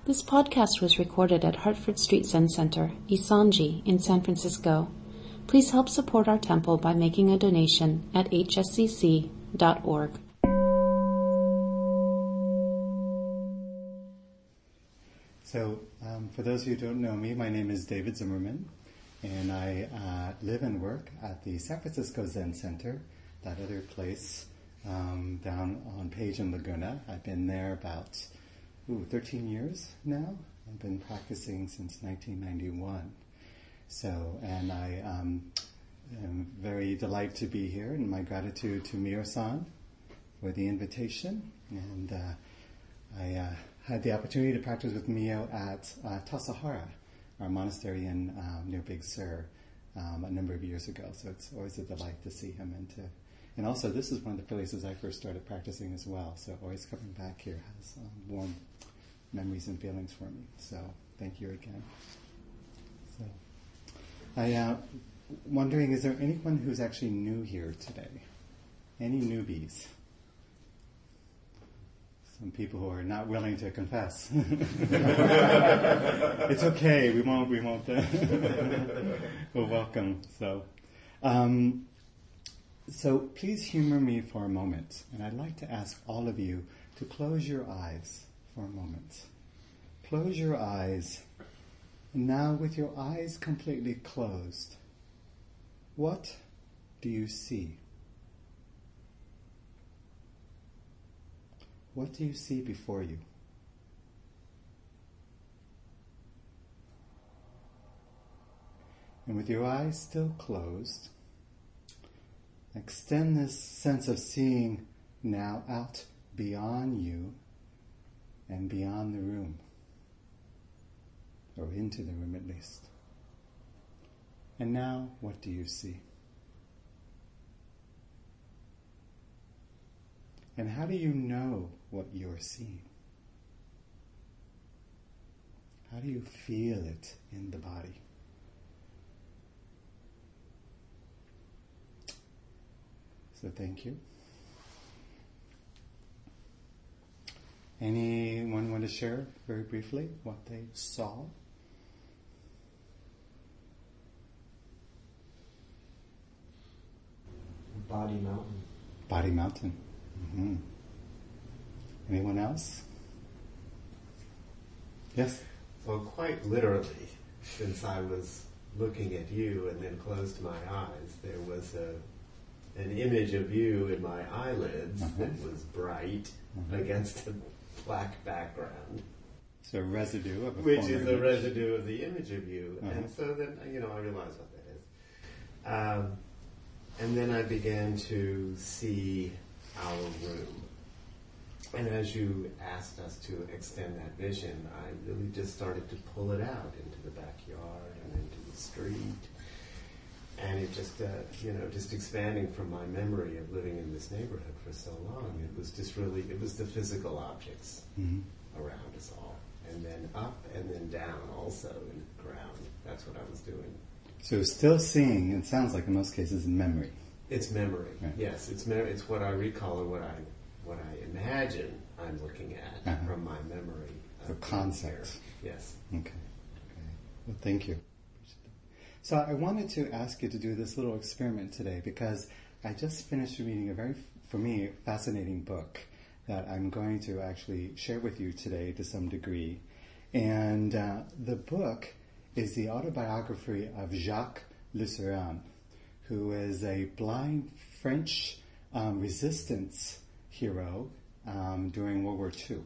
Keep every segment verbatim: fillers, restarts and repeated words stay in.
This podcast was recorded at Hartford Street Zen Center, Isanji, in San Francisco. Please help support our temple by making a donation at h s c c dot org. So, um, for those who don't know me, my name is David Zimmerman, and I uh, live and work at the San Francisco Zen Center, that other place um, down on Page and Laguna. I've been there about ooh, thirteen years now. I've been practicing since nineteen ninety-one. So, and I um, am very delighted to be here, and my gratitude to Mio-san for the invitation. And uh, I uh, had the opportunity to practice with Mio at uh, Tassajara, our monastery in um, near Big Sur, um, a number of years ago. So it's always a delight to see him, and to, and also this is one of the places I first started practicing as well. So always coming back here has um, warm memories and feelings for me. So thank you again. So I uh, wondering, is there anyone who's actually new here today? Any newbies? Some people who are not willing to confess. It's okay. We won't. We won't. Uh, we'll welcome. So, um, so please humor me for a moment, and I'd like to ask all of you to close your eyes for a moment. Close your eyes. And now, with your eyes completely closed, what do you see? What do you see before you? And with your eyes still closed, extend this sense of seeing now out beyond you and beyond the room, or into the room at least. And now, what do you see? And how do you know what you're seeing? How do you feel it in the body? So thank you. Anyone want to share very briefly what they saw? Body Mountain. Body Mountain. Mm-hmm. Anyone else? Yes? Well, quite literally, since I was looking at you and then closed my eyes, there was a an image of you in my eyelids uh-huh. that was bright uh-huh. against a black background. So a residue of a Which former is the image. residue of the image of you. Uh-huh. And so then, you know, I realized what that is. Um, and then I began to see our room. And as you asked us to extend that vision, I really just started to pull it out into the backyard and into the street. And it just, uh, you know, just expanding from my memory of living in this neighborhood for so long, it was just really, it was the physical objects mm-hmm. around us all. And then up and then down also in the ground. That's what I was doing. So still seeing, it sounds like in most cases, memory. It's memory, right. yes. It's me- It's what I recall or what I what I imagine I'm looking at uh-huh. from my memory. So concepts. Yes. Okay. Okay. Well, thank you. So I wanted to ask you to do this little experiment today because I just finished reading a very, for me, fascinating book that I'm going to actually share with you today to some degree. And uh, the book is the autobiography of Jacques Lucien, who is a blind French um, resistance hero um, during World War Two.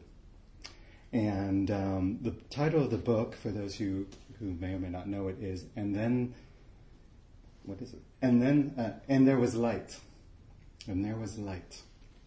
And um, the title of the book, for those who, who may or may not know it, is And Then, what is it? And then, uh, and there was light. And there was light.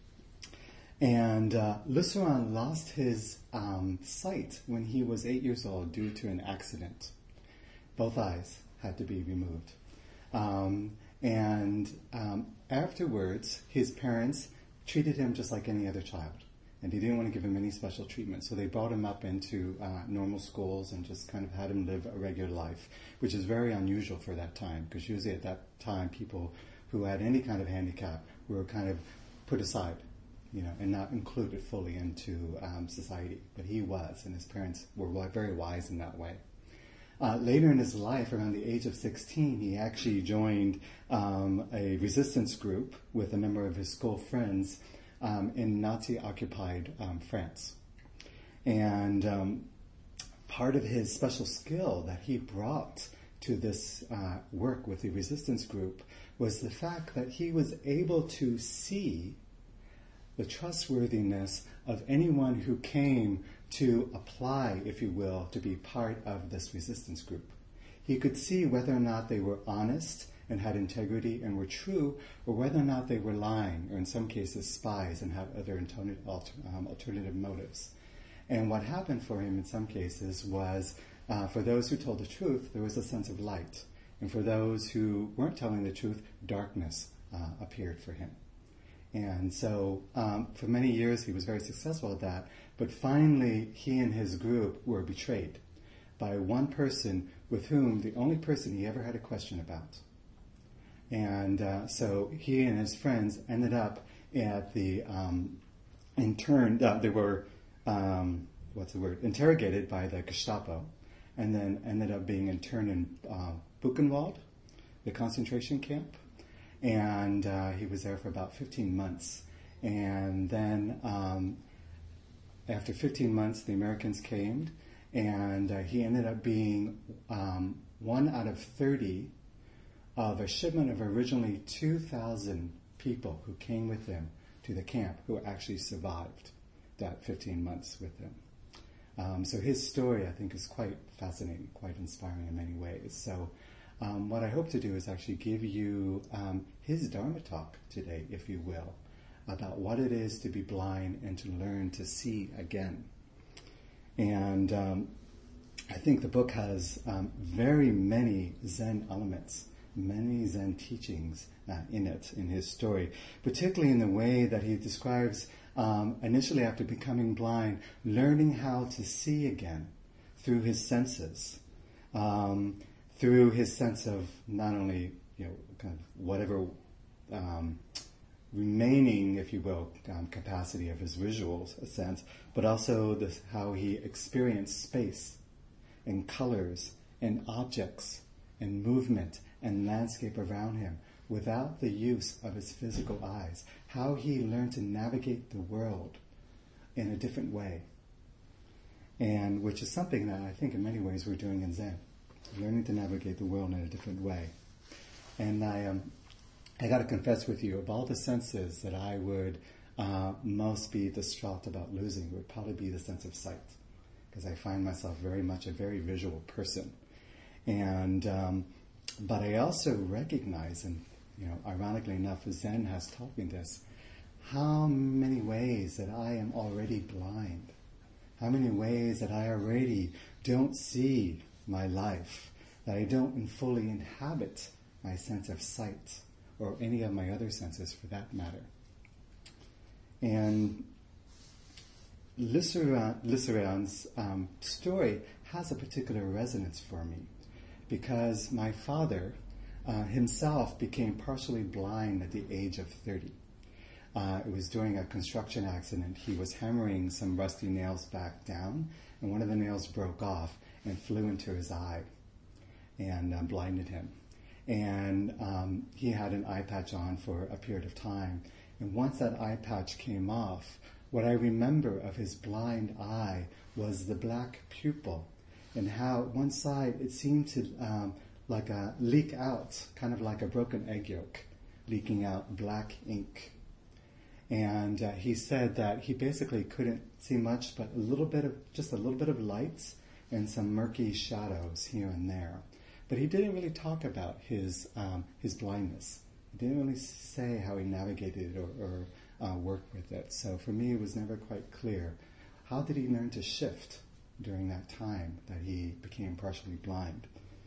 And uh, Lucien lost his um, sight when he was eight years old due to an accident. Both eyes had to be removed. Um, and um, afterwards, his parents treated him just like any other child. And they didn't want to give him any special treatment. So they brought him up into uh, normal schools and just kind of had him live a regular life, which is very unusual for that time, because usually at that time, people who had any kind of handicap were kind of put aside you know, and not included fully into um, society. But he was, and his parents were very wise in that way. Uh, later in his life, around the age of sixteen, he actually joined um, a resistance group with a number of his school friends um, in Nazi-occupied um, France. And um, part of his special skill that he brought to this uh, work with the resistance group was the fact that he was able to see the trustworthiness of anyone who came to apply, if you will, to be part of this resistance group. He could see whether or not they were honest and had integrity and were true, or whether or not they were lying, or in some cases spies and had other alternative motives. And what happened for him in some cases was, uh, for those who told the truth, there was a sense of light. And for those who weren't telling the truth, darkness uh, appeared for him. And so um, for many years he was very successful at that, but finally he and his group were betrayed by one person with whom the only person he ever had a question about. And uh, so he and his friends ended up at the um, interned, uh, they were, um, what's the word, interrogated by the Gestapo, and then ended up being interned in uh, Buchenwald, the concentration camp. And uh, he was there for about fifteen months. And then um, after fifteen months, the Americans came, and uh, he ended up being um, one out of thirty of a shipment of originally two thousand people who came with him to the camp, who actually survived that fifteen months with him. Um, so his story, I think, is quite fascinating, quite inspiring in many ways. So Um, what I hope to do is actually give you um, his Dharma talk today, if you will, about what it is to be blind and to learn to see again. And um, I think the book has um, very many Zen elements, many Zen teachings uh, in it, in his story, particularly in the way that he describes, um, initially after becoming blind, learning how to see again through his senses. Um, through his sense of not only, you know, kind of whatever um, remaining, if you will, um, capacity of his visual sense, but also this, how he experienced space and colors and objects and movement and landscape around him without the use of his physical eyes, how he learned to navigate the world in a different way, and which is something that I think in many ways we're doing in Zen. Learning to navigate the world in a different way. And I um, I got to confess with you, of all the senses that I would uh, most be distraught about losing, would probably be the sense of sight, because I find myself very much a very visual person. And um, but I also recognize, and you know, ironically enough, Zen has taught me this, how many ways that I am already blind, how many ways that I already don't see my life, that I don't fully inhabit my sense of sight or any of my other senses for that matter. And Lissaran's um, story has a particular resonance for me because my father uh, himself became partially blind at the age of thirty. Uh, it was during a construction accident. He was hammering some rusty nails back down, and one of the nails broke off and flew into his eye and uh, blinded him. And um, he had an eye patch on for a period of time. And once that eye patch came off, what I remember of his blind eye was the black pupil and how one side it seemed to um, like a leak out, kind of like a broken egg yolk, leaking out black ink. And uh, he said that he basically couldn't see much but a little bit of, just a little bit of lights and some murky shadows here and there. But he didn't really talk about his um, his blindness. He didn't really say how he navigated it or, or uh, worked with it. So for me, it was never quite clear. How did he learn to shift during that time that he became partially blind?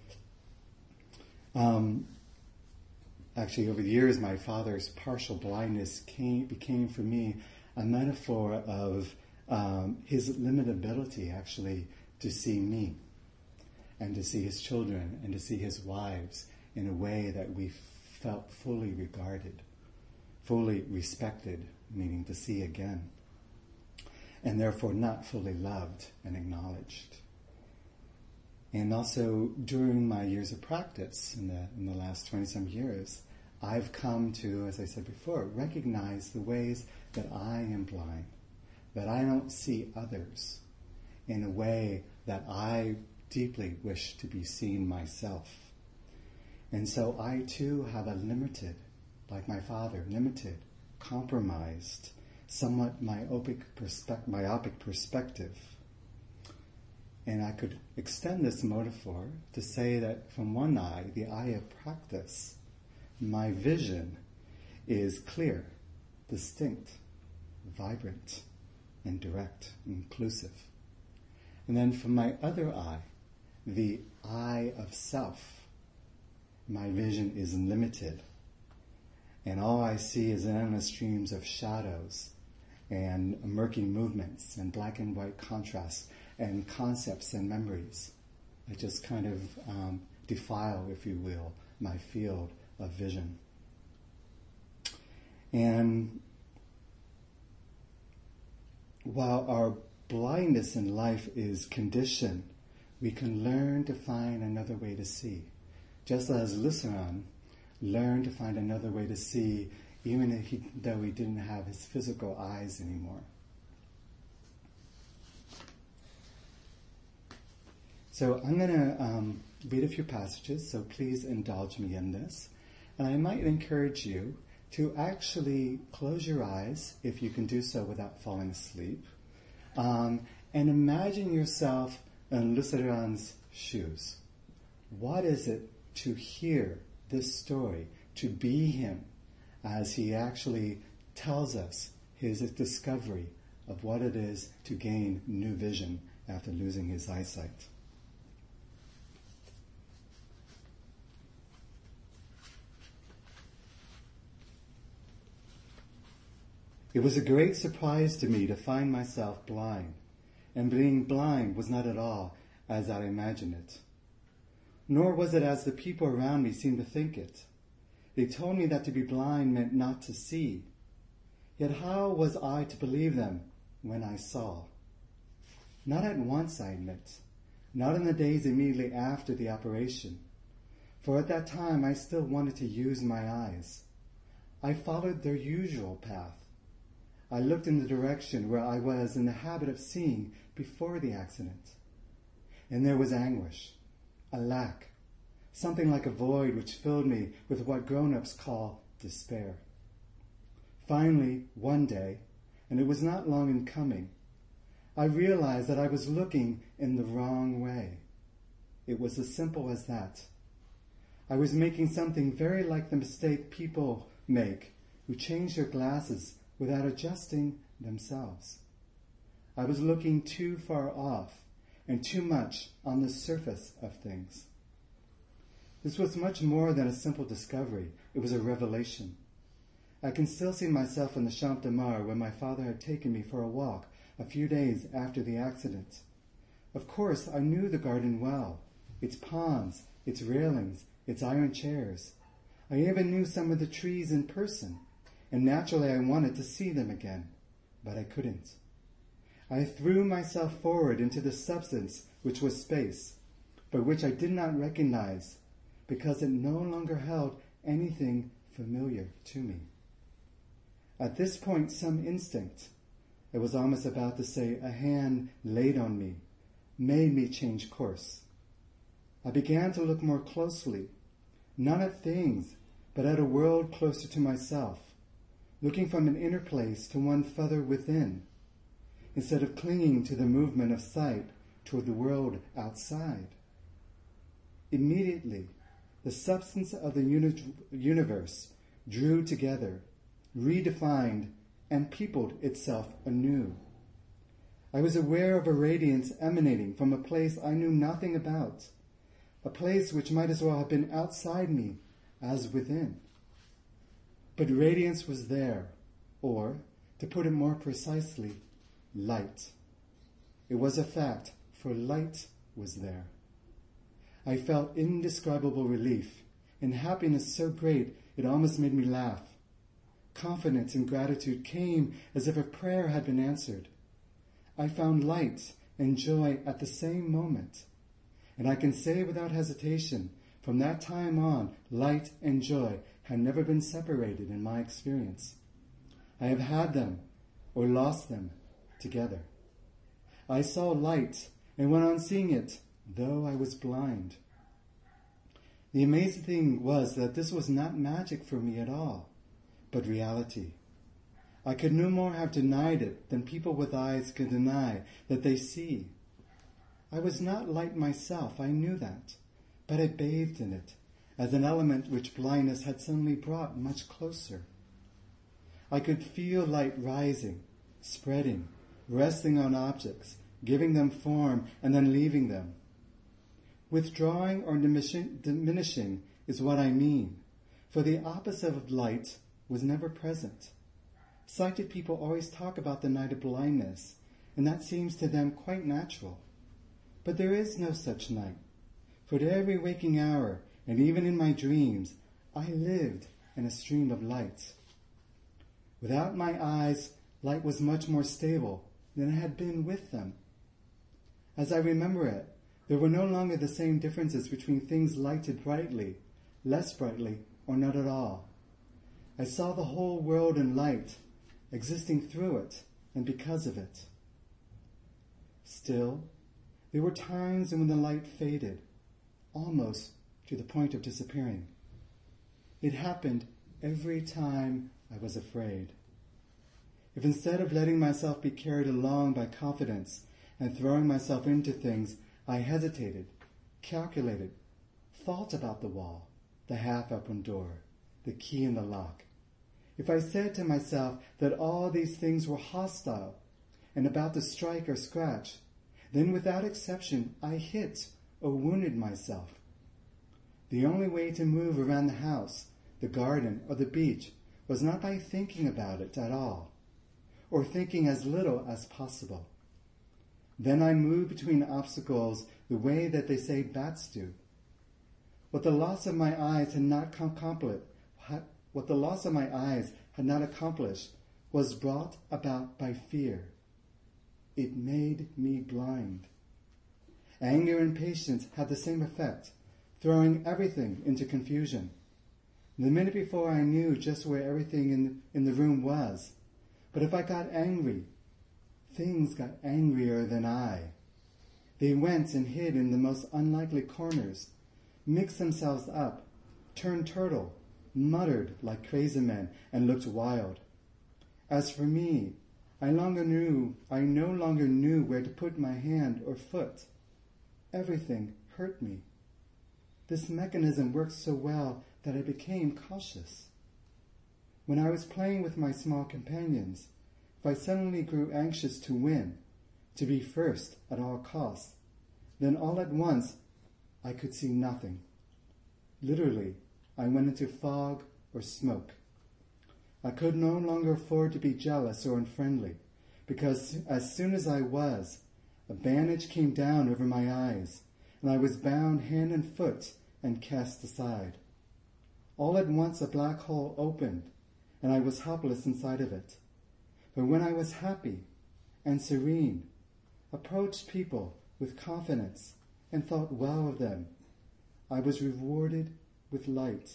Um, actually, over the years, my father's partial blindness came, became for me a metaphor of um, his limited ability, actually, to see me and to see his children and to see his wives in a way that we felt fully regarded, fully respected meaning to see again, and therefore not fully loved and acknowledged. And also during my years of practice in the in the last twenty-some years, I've come to, as I said before, recognize the ways that I am blind, that I don't see others in a way that I deeply wish to be seen myself. And so I too have a limited, like my father, limited, compromised, somewhat myopic, perspe- myopic perspective. And I could extend this metaphor to say that from one eye, the eye of practice, my vision is clear, distinct, vibrant, and direct, inclusive. And then from my other eye, the eye of self, my vision is limited. And all I see is endless streams of shadows and murky movements and black and white contrasts and concepts and memories. I just kind of um, defile, if you will, my field of vision. And while our blindness in life is conditioned, we can learn to find another way to see. Just as Luceran learned to find another way to see, even if he, though he didn't have his physical eyes anymore. So I'm going to um, read a few passages, so please indulge me in this. And I might encourage you to actually close your eyes, if you can do so without falling asleep, um, and imagine yourself in Luceran's shoes. What is it to hear this story, to be him, as he actually tells us his discovery of what it is to gain new vision after losing his eyesight? It was a great surprise to me to find myself blind, and being blind was not at all as I imagined it. Nor was it as the people around me seemed to think it. They told me that to be blind meant not to see. Yet how was I to believe them when I saw? Not at once, I admit, not in the days immediately after the operation, for at that time I still wanted to use my eyes. I followed their usual path. I looked in the direction where I was in the habit of seeing before the accident. And there was anguish, a lack, something like a void which filled me with what grown-ups call despair. Finally, one day, and it was not long in coming, I realized that I was looking in the wrong way. It was as simple as that. I was making something very like the mistake people make who change their glasses without adjusting themselves. I was looking too far off and too much on the surface of things. This was much more than a simple discovery. It was a revelation. I can still see myself in the Champ de Mars where my father had taken me for a walk a few days after the accident. Of course, I knew the garden well, its ponds, its railings, its iron chairs. I even knew some of the trees in person, and naturally I wanted to see them again, but I couldn't. I threw myself forward into the substance which was space, but which I did not recognize because it no longer held anything familiar to me. At this point, some instinct, I was almost about to say a hand laid on me, made me change course. I began to look more closely, not at things, but at a world closer to myself, looking from an inner place to one further within, instead of clinging to the movement of sight toward the world outside. Immediately, the substance of the uni- universe drew together, redefined, and peopled itself anew. I was aware of a radiance emanating from a place I knew nothing about, a place which might as well have been outside me as within. But radiance was there, or, to put it more precisely, light. It was a fact, for light was there. I felt indescribable relief, and happiness so great it almost made me laugh. confidence, and gratitude came as if a prayer had been answered. I found light and joy at the same moment. And I can say without hesitation, from that time on, light and joy have never been separated in my experience. I have had them or lost them together. I saw light and went on seeing it, though I was blind. The amazing thing was that this was not magic for me at all, but reality. I could no more have denied it than people with eyes can deny that they see. I was not light myself, I knew that, but I bathed in it as an element which blindness had suddenly brought much closer. I could feel light rising, spreading, resting on objects, giving them form, and then leaving them. Withdrawing or diminishing is what I mean, for the opposite of light was never present. Sighted people always talk about the night of blindness, and that seems to them quite natural. But there is no such night, for at every waking hour, and even in my dreams, I lived in a stream of light. Without my eyes, light was much more stable than it had been with them. As I remember it, there were no longer the same differences between things lighted brightly, less brightly, or not at all. I saw the whole world in light, existing through it and because of it. Still, there were times when the light faded, almost to the point of disappearing. It happened every time I was afraid. If instead of letting myself be carried along by confidence and throwing myself into things, I hesitated, calculated, thought about the wall, the half-open door, the key in the lock. If I said to myself that all these things were hostile and about to strike or scratch, then without exception I hit or wounded myself. The only way to move around the house, the garden, or the beach was not by thinking about it at all, or thinking as little as possible. Then I moved between obstacles the way that they say bats do. What the loss of my eyes had not accomplished, what the loss of my eyes had not accomplished was brought about by fear. It made me blind. Anger and patience had the same effect, throwing everything into confusion. The minute before I knew just where everything in, in the room was. But if I got angry, things got angrier than I. They went and hid in the most unlikely corners, mixed themselves up, turned turtle, muttered like crazy men, and looked wild. As for me, I longer knew, I no longer knew where to put my hand or foot. Everything hurt me. This mechanism worked so well that I became cautious. When I was playing with my small companions, if I suddenly grew anxious to win, to be first at all costs, then all at once I could see nothing. Literally, I went into fog or smoke. I could no longer afford to be jealous or unfriendly, because as soon as I was, a bandage came down over my eyes, and I was bound hand and foot and cast aside. All at once a black hole opened, and I was helpless inside of it. But when I was happy and serene, approached people with confidence, and thought well of them, I was rewarded with light.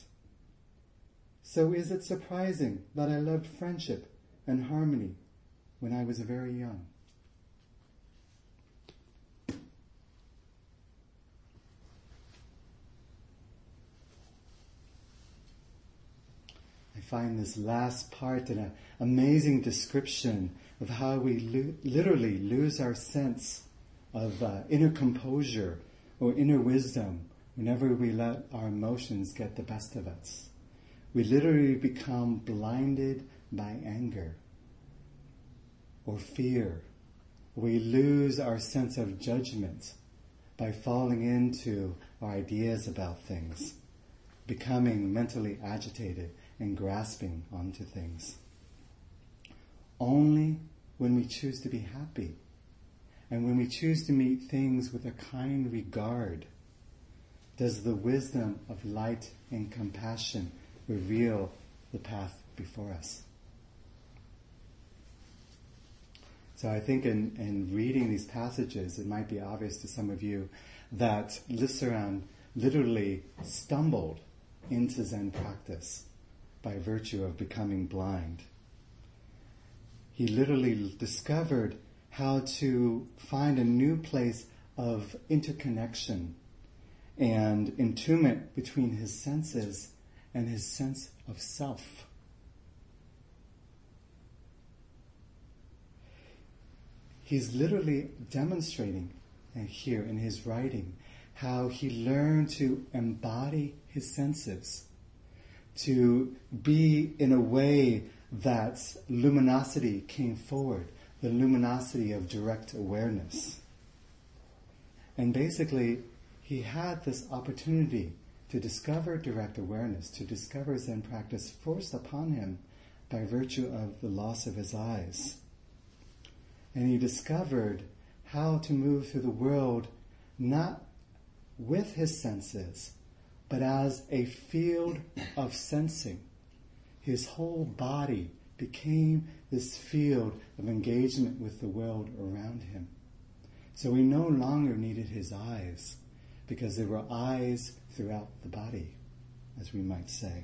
So is it surprising that I loved friendship and harmony when I was very young? I find this last part an amazing description of how we lo- literally lose our sense of uh, inner composure or inner wisdom whenever we let our emotions get the best of us. We literally become blinded by anger or fear. We lose our sense of judgment by falling into our ideas about things, becoming mentally agitated and grasping onto things. Only when we choose to be happy and when we choose to meet things with a kind regard does the wisdom of light and compassion reveal the path before us. So I think in, in reading these passages, it might be obvious to some of you that Lisaran literally stumbled into Zen practice by virtue of becoming blind. He literally discovered how to find a new place of interconnection and attunement between his senses and his sense of self. He's literally demonstrating uh, here in his writing how he learned to embody his senses, to be in a way that luminosity came forward, the luminosity of direct awareness. And basically, he had this opportunity to discover direct awareness, to discover Zen practice forced upon him by virtue of the loss of his eyes. And he discovered how to move through the world not with his senses, but as a field of sensing. His whole body became this field of engagement with the world around him. So he no longer needed his eyes, because there were eyes throughout the body, as we might say.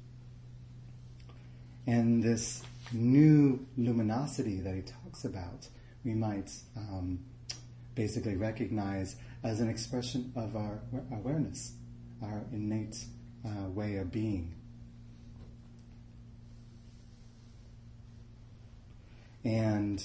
And this new luminosity that he talks about, we might um, basically recognize as an expression of our awareness, our innate uh, way of being. And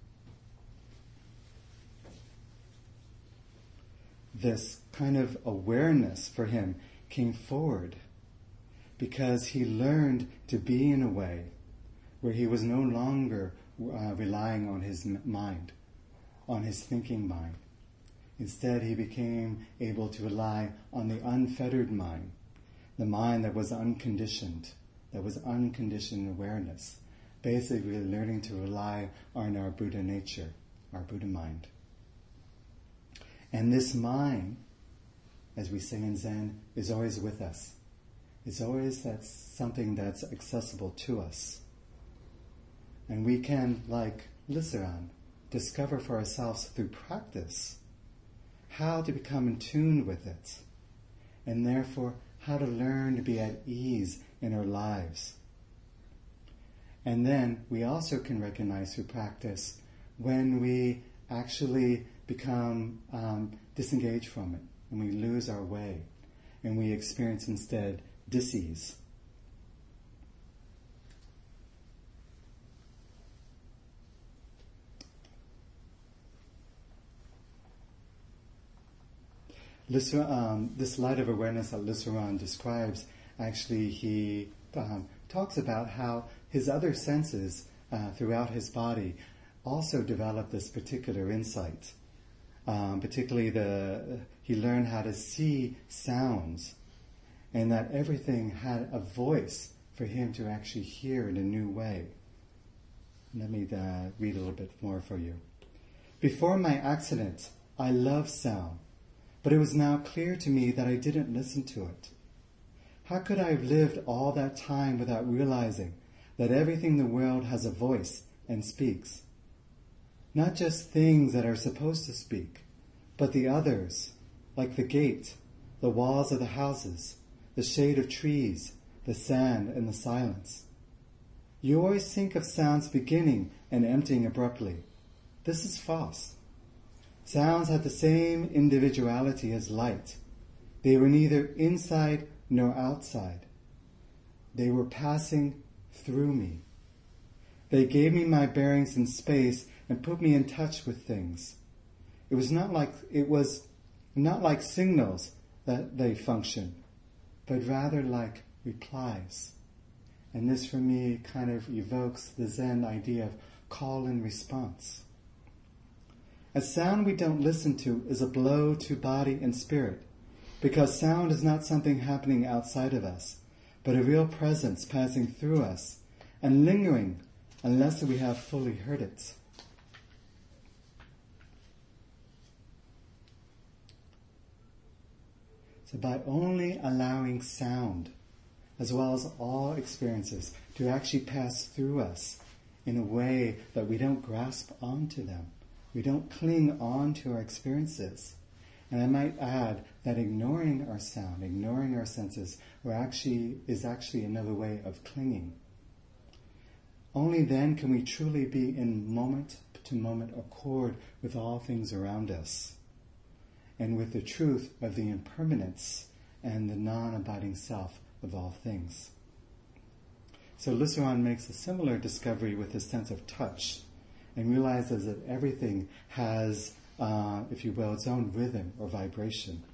this kind of awareness for him came forward because he learned to be in a way where he was no longer uh, relying on his mind, on his thinking mind. Instead, he became able to rely on the unfettered mind, the mind that was unconditioned, that was unconditioned awareness, basically learning to rely on our Buddha nature, our Buddha mind. And this mind, as we say in Zen, is always with us. It's always that's something that's accessible to us. And we can, like Lisaran, discover for ourselves through practice how to become in tune with it, and therefore how to learn to be at ease in our lives. And then we also can recognize through practice when we actually become um, disengaged from it, and we lose our way, and we experience instead dis-ease. Lisaran, um, this light of awareness that Lisaran describes, actually he um, talks about how his other senses uh, throughout his body also developed this particular insight. Um, particularly the he learned how to see sounds, and that everything had a voice for him to actually hear in a new way. Let me uh, read a little bit more for you. Before my accident, I loved sound, but it was now clear to me that I didn't listen to it. How could I have lived all that time without realizing that everything in the world has a voice and speaks? Not just things that are supposed to speak, but the others, like the gate, the walls of the houses, the shade of trees, the sand and the silence. You always think of sounds beginning and emptying abruptly. This is false. Sounds had the same individuality as light. They were neither inside nor outside. They were passing through me. They gave me my bearings in space and put me in touch with things. It was not like it was not like signals that they function, but rather like replies. And this for me kind of evokes the Zen idea of call and response. A sound we don't listen to is a blow to body and spirit, because sound is not something happening outside of us, but a real presence passing through us and lingering unless we have fully heard it. So by only allowing sound, as well as all experiences, to actually pass through us in a way that we don't grasp onto them. We don't cling on to our experiences. And I might add that ignoring our sound, ignoring our senses, or actually is actually another way of clinging. Only then can we truly be in moment-to-moment accord with all things around us, and with the truth of the impermanence and the non-abiding self of all things. So Lusseron makes a similar discovery with his sense of touch, and realizes that everything has, uh, if you will, its own rhythm or vibration.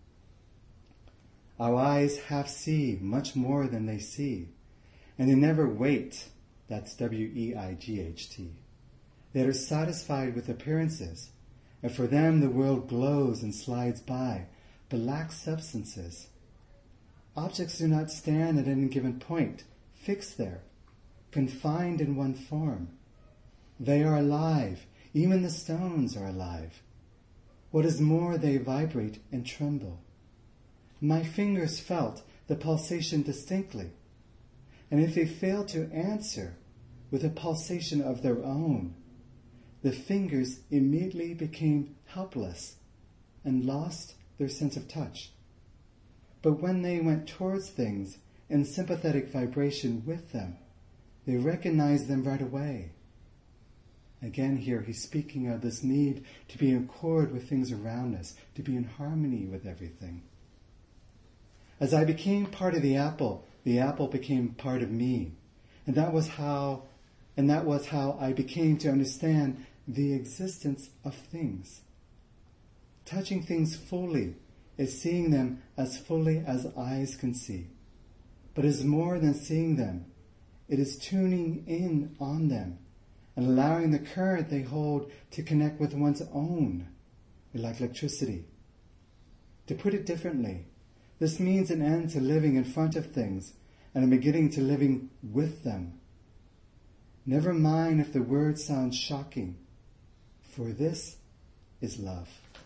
Our eyes half see much more than they see, and they never wait. That's W E I G H T. They are satisfied with appearances, and for them the world glows and slides by, but lacks substances. Objects do not stand at any given point, fixed there, confined in one form. They are alive, even the stones are alive. What is more, they vibrate and tremble. My fingers felt the pulsation distinctly, and if they failed to answer with a pulsation of their own, the fingers immediately became helpless and lost their sense of touch. But when they went towards things in sympathetic vibration with them, they recognized them right away. Again here, he's speaking of this need to be in accord with things around us, to be in harmony with everything. As I became part of the apple, the apple became part of me. And that was how, and that was how I became to understand the existence of things. Touching things fully is seeing them as fully as eyes can see. But it is more than seeing them. It is tuning in on them and allowing the current they hold to connect with one's own, like electricity. To put it differently, this means an end to living in front of things and a beginning to living with them. Never mind if the word sounds shocking, for this is love.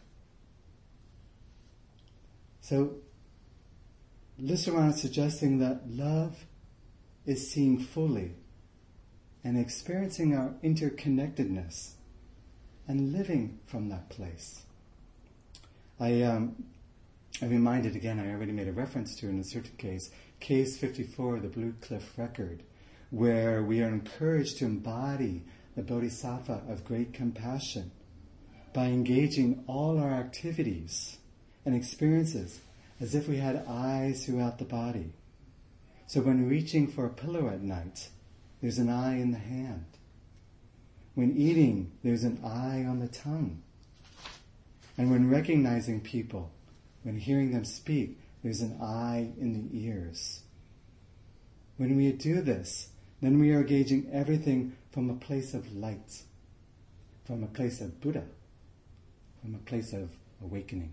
So, Lusseron is suggesting that love is seeing fully and experiencing our interconnectedness and living from that place. I, um, I'm reminded again, I already made a reference to in a certain case, Case fifty-four, the Blue Cliff Record, where we are encouraged to embody the Bodhisattva of great compassion by engaging all our activities and experiences as if we had eyes throughout the body. So when reaching for a pillow at night, there's an eye in the hand. When eating, there's an eye on the tongue. And when recognizing people, when hearing them speak, there's an eye in the ears. When we do this, then we are gauging everything from a place of light, from a place of Buddha, from a place of awakening.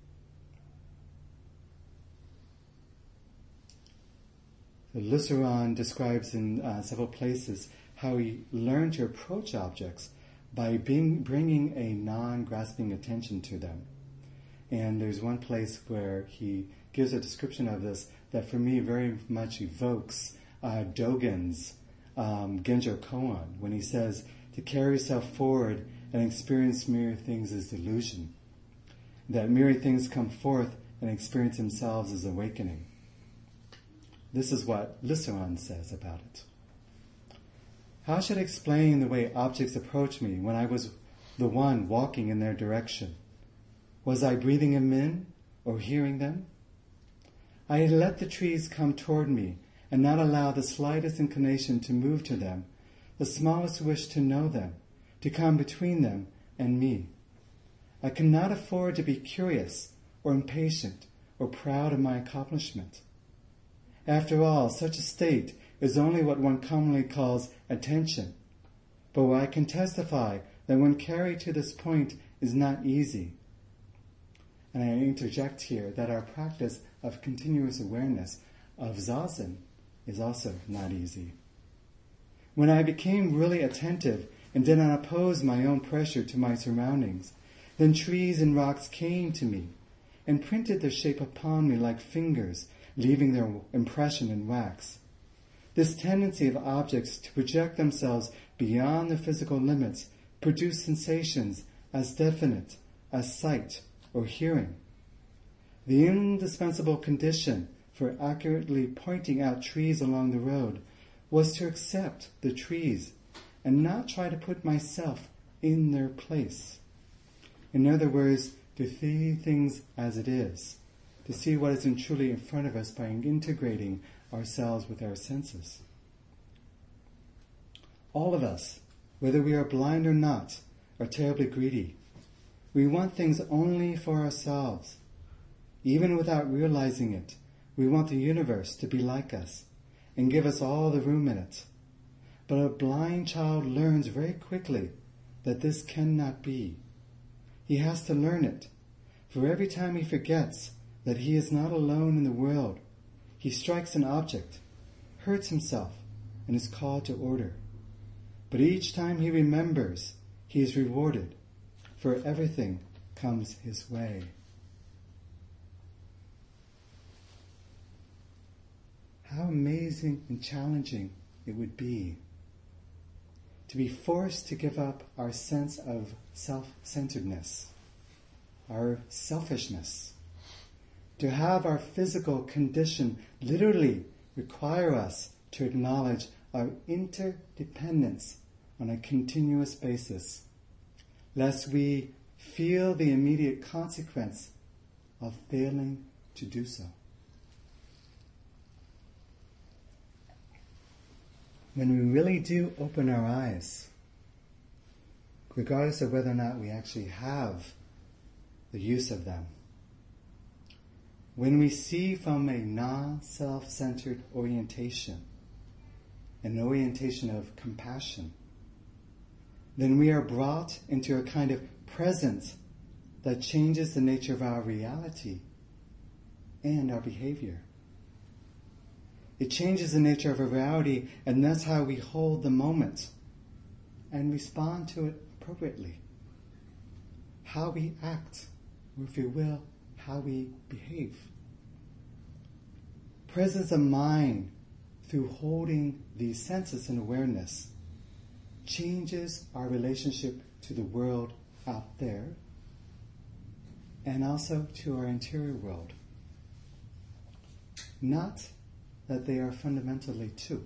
So Lusseron describes in uh, several places how he learned to approach objects by being, bringing a non-grasping attention to them. And there's one place where he gives a description of this that for me very much evokes uh, Dogen's um, Genjo Koan, when he says, to carry yourself forward and experience mere things as delusion. That mere things come forth and experience themselves as awakening. This is what Lusseron says about it. How should I explain the way objects approach me when I was the one walking in their direction? Was I breathing them in or hearing them? I had let the trees come toward me and not allow the slightest inclination to move to them, the smallest wish to know them, to come between them and me. I cannot afford to be curious or impatient or proud of my accomplishment. After all, such a state is only what one commonly calls attention. But I can testify that when carried to this point is not easy. And I interject here that our practice of continuous awareness of Zazen is also not easy. When I became really attentive and did not oppose my own pressure to my surroundings, then trees and rocks came to me and printed their shape upon me like fingers, leaving their impression in wax. This tendency of objects to project themselves beyond the physical limits, produce sensations as definite as sight or hearing. The indispensable condition for accurately pointing out trees along the road was to accept the trees and not try to put myself in their place. In other words, to see things as it is, to see what is truly in front of us by integrating ourselves with our senses. All of us, whether we are blind or not, are terribly greedy. We want things only for ourselves. Even without realizing it, we want the universe to be like us and give us all the room in it. But a blind child learns very quickly that this cannot be. He has to learn it, for every time he forgets that he is not alone in the world, he strikes an object, hurts himself, and is called to order. But each time he remembers, he is rewarded, for everything comes his way. How amazing and challenging it would be to be forced to give up our sense of self-centeredness, our selfishness, to have our physical condition literally require us to acknowledge our interdependence on a continuous basis, lest we feel the immediate consequence of failing to do so. When we really do open our eyes, regardless of whether or not we actually have the use of them, when we see from a non-self-centered orientation, an orientation of compassion, then we are brought into a kind of presence that changes the nature of our reality and our behavior. It changes the nature of our reality, and that's how we hold the moment and respond to it appropriately. How we act, or if you will, how we behave. Presence of mind through holding these senses and awareness changes our relationship to the world out there and also to our interior world. Not that they are fundamentally two.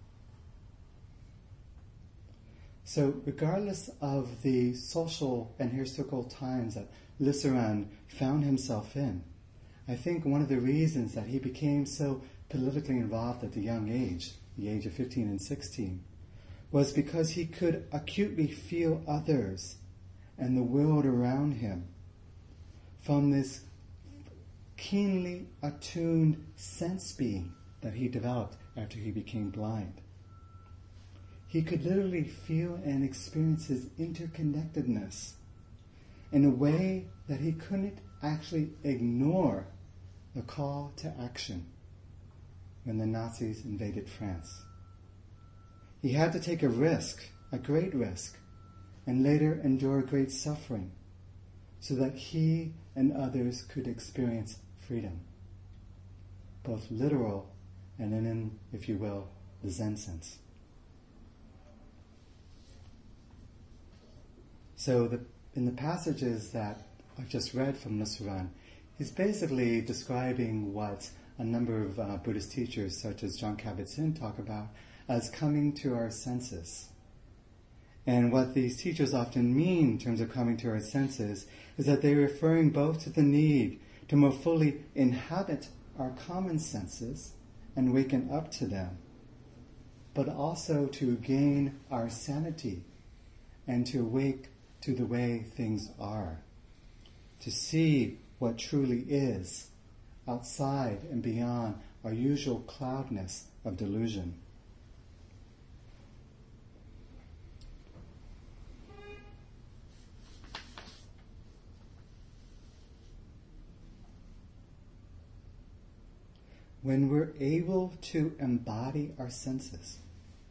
So regardless of the social and historical times that Lissaran found himself in, I think one of the reasons that he became so politically involved at the young age, the age of fifteen and sixteen, was because he could acutely feel others and the world around him from this keenly attuned sense being that he developed after he became blind. He could literally feel and experience his interconnectedness in a way that he couldn't actually ignore the call to action when the Nazis invaded France. He had to take a risk, a great risk, and later endure great suffering so that he and others could experience freedom, both literal and in, if you will, the Zen sense. So the, in the passages that I've just read from Lissaran, he's basically describing what a number of uh, Buddhist teachers, such as Jon Kabat-Zinn, talk about as coming to our senses. And what these teachers often mean in terms of coming to our senses is that they're referring both to the need to more fully inhabit our common senses and waken up to them, but also to gain our sanity and to awake to the way things are, to see what truly is outside and beyond our usual cloudness of delusion. When we're able to embody our senses,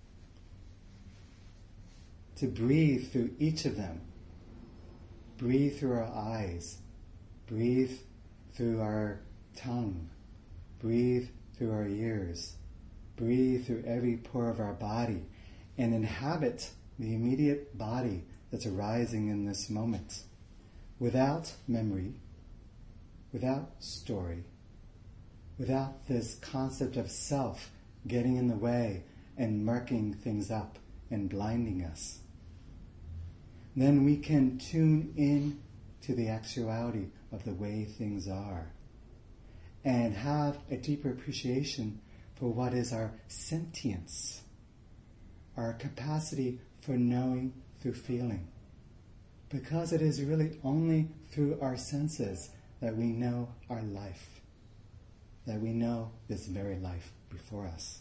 to breathe through each of them, breathe through our eyes, breathe through our tongue, breathe through our ears, breathe through every pore of our body, and inhabit the immediate body that's arising in this moment, without memory, without story, without this concept of self getting in the way and murking things up and blinding us. Then we can tune in to the actuality of the way things are and have a deeper appreciation for what is our sentience, our capacity for knowing through feeling. Because it is really only through our senses that we know our life, that we know this very life before us.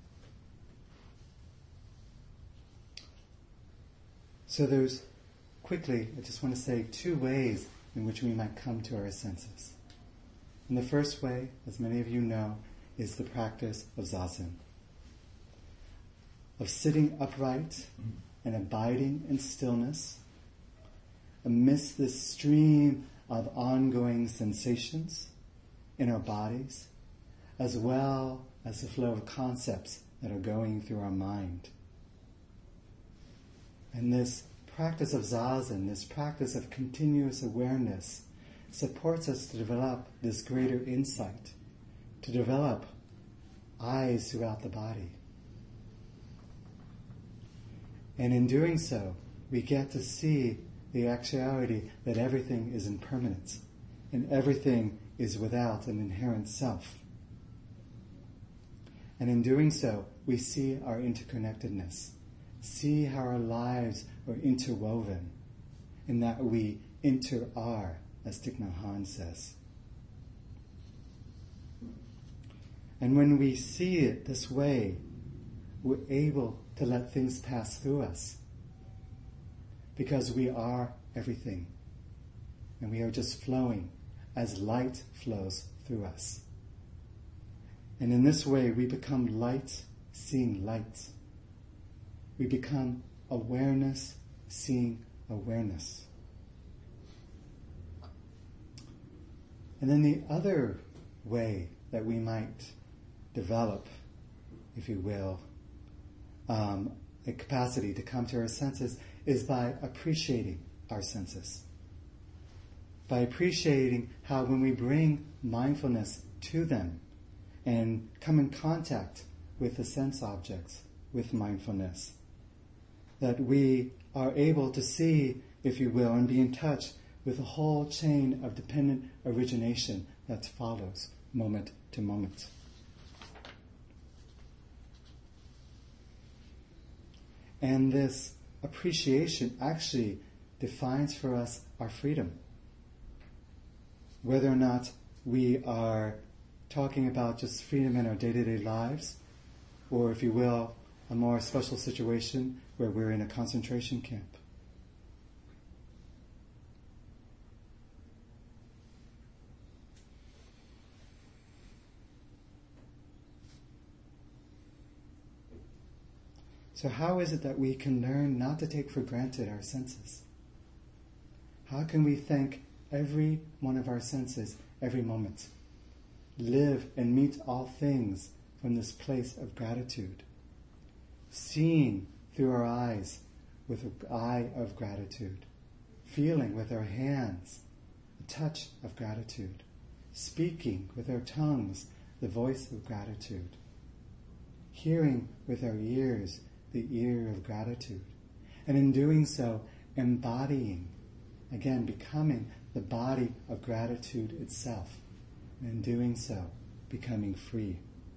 So there's, quickly, I just want to say two ways in which we might come to our senses. And the first way, as many of you know, is the practice of zazen, of sitting upright and abiding in stillness amidst this stream of ongoing sensations in our bodies, as well as the flow of concepts that are going through our mind. And this practice of zazen, this practice of continuous awareness, supports us to develop this greater insight, to develop eyes throughout the body. And in doing so, we get to see the actuality that everything is impermanent and everything is without an inherent self. And in doing so, we see our interconnectedness, see how our lives are interwoven, and that we inter-are, as Thich Nhat Hanh says. And when we see it this way, we're able to let things pass through us, because we are everything, and we are just flowing as light flows through us. And in this way, we become light seeing light. We become awareness seeing awareness. And then the other way that we might develop, if you will, um, a capacity to come to our senses is by appreciating our senses. By appreciating how when we bring mindfulness to them and come in contact with the sense objects with mindfulness, that we are able to see, if you will, and be in touch with the whole chain of dependent origination that follows moment to moment. And this appreciation actually defines for us our freedom. Whether or not we are talking about just freedom in our day-to-day lives, or if you will, a more special situation where we're in a concentration camp. So how is it that we can learn not to take for granted our senses? How can we thank every one of our senses every moment? Live and meet all things from this place of gratitude. Seeing through our eyes with an eye of gratitude. Feeling with our hands a touch of gratitude. Speaking with our tongues the voice of gratitude. Hearing with our ears the ear of gratitude. And in doing so, embodying, again, becoming the body of gratitude itself. And in doing so, becoming free.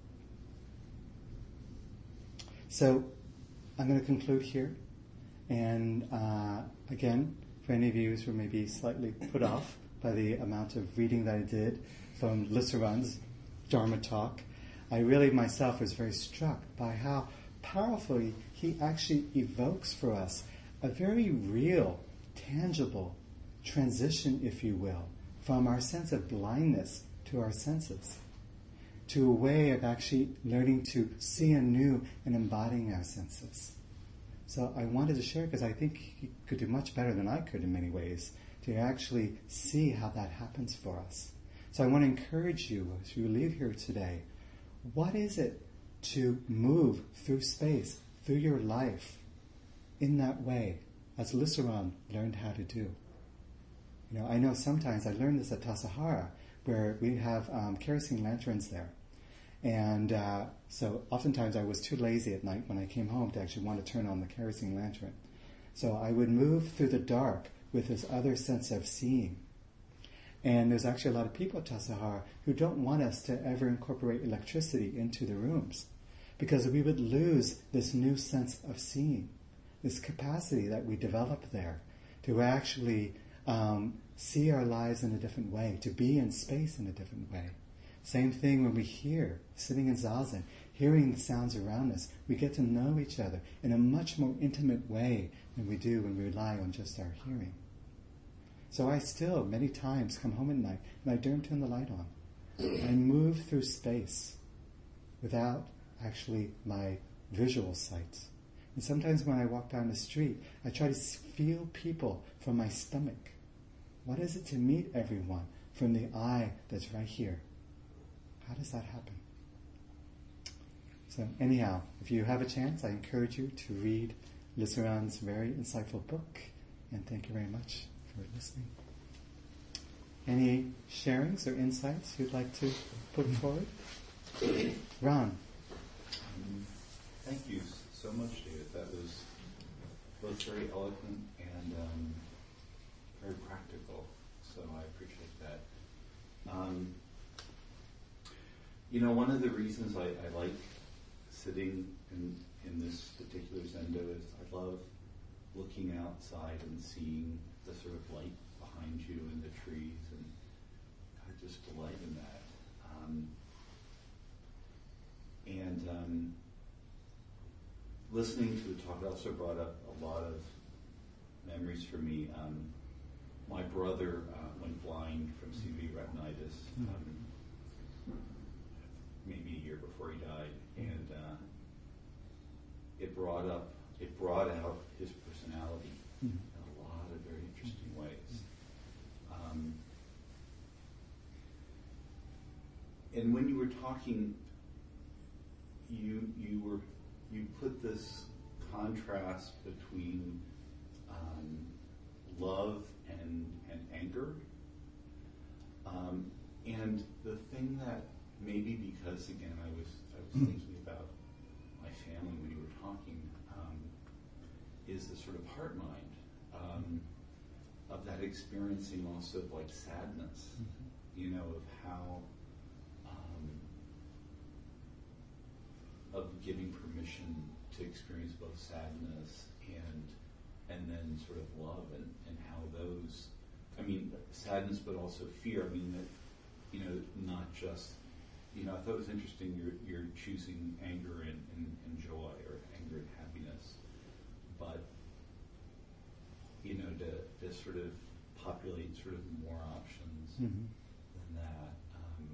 So, I'm going to conclude here. And uh, again, for any of you who may be slightly put off by the amount of reading that I did from Lissaran's Dharma talk, I really myself was very struck by how powerfully he actually evokes for us a very real, tangible transition, if you will, from our sense of blindness to our senses, to a way of actually learning to see anew and embodying our senses. So I wanted to share because I think he could do much better than I could in many ways to actually see how that happens for us. So I want to encourage you as you leave here today, what is it to move through space, through your life, in that way, as Lissaran learned how to do. You know, I know sometimes, I learned this at Tassajara, where we have um, kerosene lanterns there. And uh, so oftentimes I was too lazy at night when I came home to actually want to turn on the kerosene lantern. So I would move through the dark with this other sense of seeing. And there's actually a lot of people at Tassajara who don't want us to ever incorporate electricity into the rooms, because we would lose this new sense of seeing, this capacity that we develop there to actually um, see our lives in a different way, to be in space in a different way. Same thing when we hear, sitting in Zazen, hearing the sounds around us, we get to know each other in a much more intimate way than we do when we rely on just our hearing. So I still, many times, come home at night and I don't turn the light on. I move through space without actually my visual sight. And sometimes when I walk down the street, I try to feel people from my stomach. What is it to meet everyone from the eye that's right here? How does that happen? So anyhow, if you have a chance, I encourage you to read Lissaran's very insightful book. And thank you very much for listening. Any sharings or insights you'd like to put forward? Ron. Um, thank you so much, David. That was both very eloquent and um, very practical. So I appreciate that. Um, you know, one of the reasons I, I like sitting in, in this particular Zendo is I love looking outside and seeing the sort of light behind you in the trees, and I just delight in that. Um, and um, listening to the talk also brought up a lot of memories for me. Um, my brother uh, went blind from C V retinitis um, maybe a year before he died, and uh, it brought up, it brought out his personality in a lot of very interesting ways. Um, and when you were talking, you you were you put this contrast between um, love and and anger, um, and the thing that maybe because again I was I was thinking about my family when you were talking, um, is the sort of heart mind um, of that experiencing also of like sadness, mm-hmm. you know, of how um, of giving permission to experience both sadness and and then sort of love, and, and how those, I mean, sadness but also fear. I mean that, you know, not just, you know, I thought it was interesting you're, you're choosing anger and, and, and joy, or anger and happiness, but, you know, to, to sort of populate sort of more options mm-hmm. than that. Um,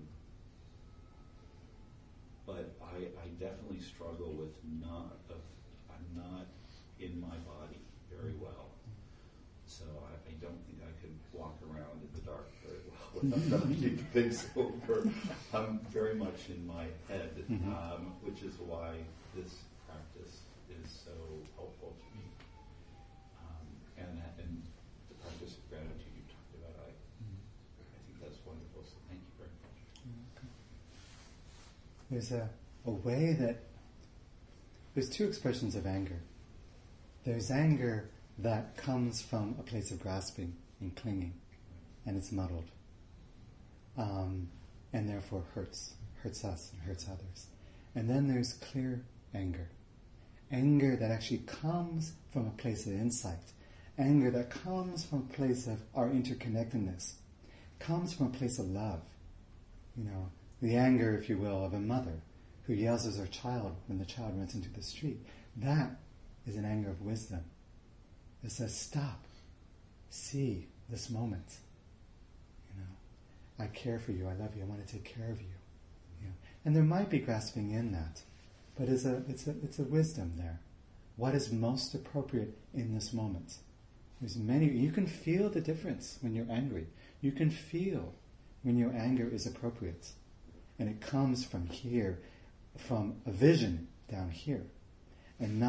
but I, I definitely struggle with not, of, I'm not in my body very well. So I, I don't think I could walk around in the dark very well without knocking things over. I'm very much in my head, mm-hmm. um, which is why this practice is so helpful to me. Um, and, and the practice of gratitude you talked about, I, mm-hmm. I think that's wonderful. So thank you very much. Okay. There's a, a way that, there's two expressions of anger. There's anger that comes from a place of grasping and clinging, and it's muddled, um, and therefore hurts, hurts us and hurts others. And then there's clear anger, anger that actually comes from a place of insight, anger that comes from a place of our interconnectedness, comes from a place of love. You know, the anger, if you will, of a mother who yells at her child when the child runs into the street. That is an anger of wisdom. It says, stop, see this moment. You know, I care for you, I love you, I want to take care of you. You know? And there might be grasping in that, but it's a, it's a, it's a wisdom there. What is most appropriate in this moment? There's many, you can feel the difference when you're angry. You can feel when your anger is appropriate. And it comes from here, from a vision down here, and not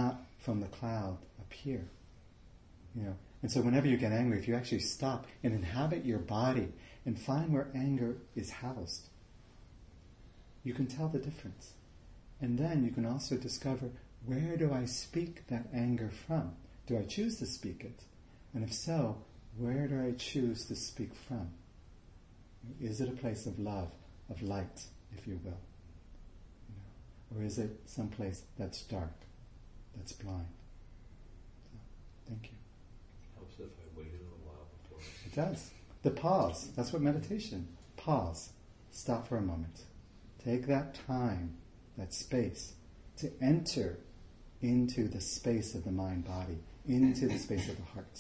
from the cloud up here. You know, and so whenever you get angry, if you actually stop and inhabit your body and find where anger is housed, you can tell the difference. And then you can also discover, where do I speak that anger from? Do I choose to speak it? And if so, where do I choose to speak from? Is it a place of love, of light, if you will? You know, or is it some place that's dark, that's blind? So, thank you. Helps if I waited a while before. It does. The pause. That's what meditation. Pause. Stop for a moment. Take that time, that space, to enter into the space of the mind-body, into the space of the heart.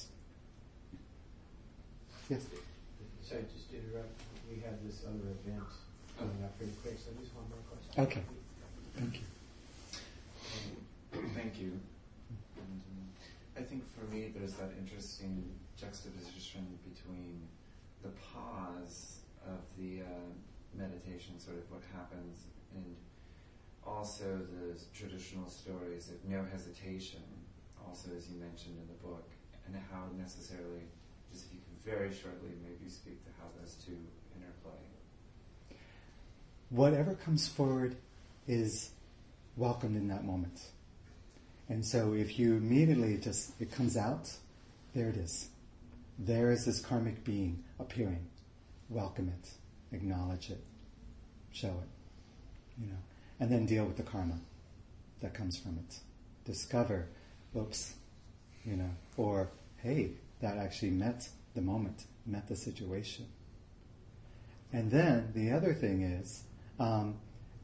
Yes? Sorry, just to interrupt. We have this other event coming up pretty quick, so just one more question. Okay. Thank you. Um, thank you. And, um, I think for me there's that interesting juxtaposition between the pause of the uh, meditation, sort of what happens, and also the traditional stories of no hesitation, also as you mentioned in the book, and how necessarily, just if you can very shortly maybe speak to how those two interplay. Whatever comes forward is welcomed in that moment. And so if you immediately just, it comes out, there it is. There is this karmic being appearing. Welcome it. Acknowledge it. Show it. You know. And then deal with the karma that comes from it. Discover, oops, you know, or hey, that actually met the moment, met the situation. And then the other thing is um,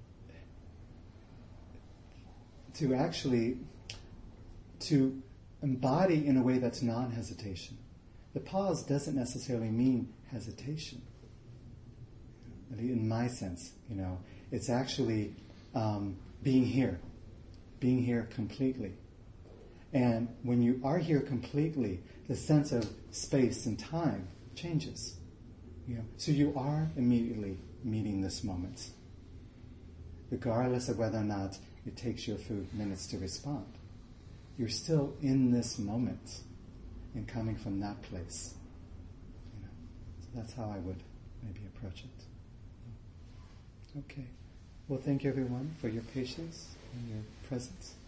to actually to embody in a way that's non-hesitation. The pause doesn't necessarily mean hesitation. In my sense, you know, it's actually um, being here, being here completely. And when you are here completely, the sense of space and time changes. You know, so you are immediately meeting this moment, regardless of whether or not it takes you a few minutes to respond. You're still in this moment and coming from that place. You know, so that's how I would maybe approach it. Okay. Well, thank you everyone for your patience and your presence.